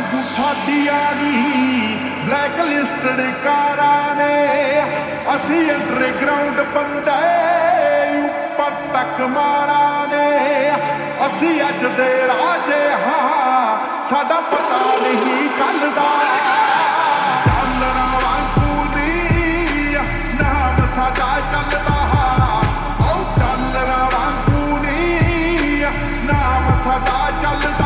ਸਾਡੀਆਂ ਨੀ black listed ਕਾਰਾਂ ਨੇ, ਅਸੀਂ ਅੰਡਰਗਰਾਉਂਡ ਬੰਦੇ ਉੱਪਰ ਤੱਕ ਮਾਰਾਂ ਨੇ, ਅਸੀਂ ਅੱਜ ਦੇ ਰਾਜੇ ਹਾਂ, ਸਾਡਾ ਪਤਾ ਨਹੀਂ ਕੱਲ ਦਾ। ਚਾਲਣਾ ਵਾਂਗੂ ਨੀ ਨਾਮ ਸਾਡਾ ਚੱਲਦਾ, ਉਹ ਚਾਲਣਾ ਵਾਂਗੂ ਨੀ ਨਾਮ ਸਾਡਾ ਚੱਲਦਾ।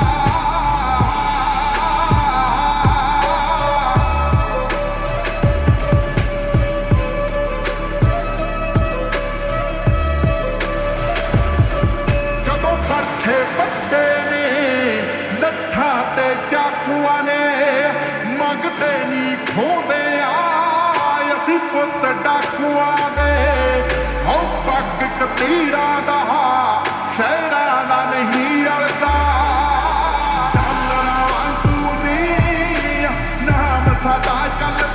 ਵੱਡੇ ਨੇ ਲੱਠਾਂ ਤੇ ਚਾਕੂਆਂ ਨੇ, ਮੰਗਦੇ ਨੀ ਖੋਦੇ ਆ ਅਸੀਂ ਪੁੱਤ ਡਾਕੂਆਂ ਦੇ। ਹੋ ਪੱਗ ਕਤੀਰਾਂ ਦਾ ਸ਼ਹਿਰਾਂ ਦਾ ਨਹੀਂ ਰਲਦਾ, ਚਾਲਣਾ ਵਾਂਗੂ ਨੀ ਨਾਮ ਸਾਡਾ ਚੱਲ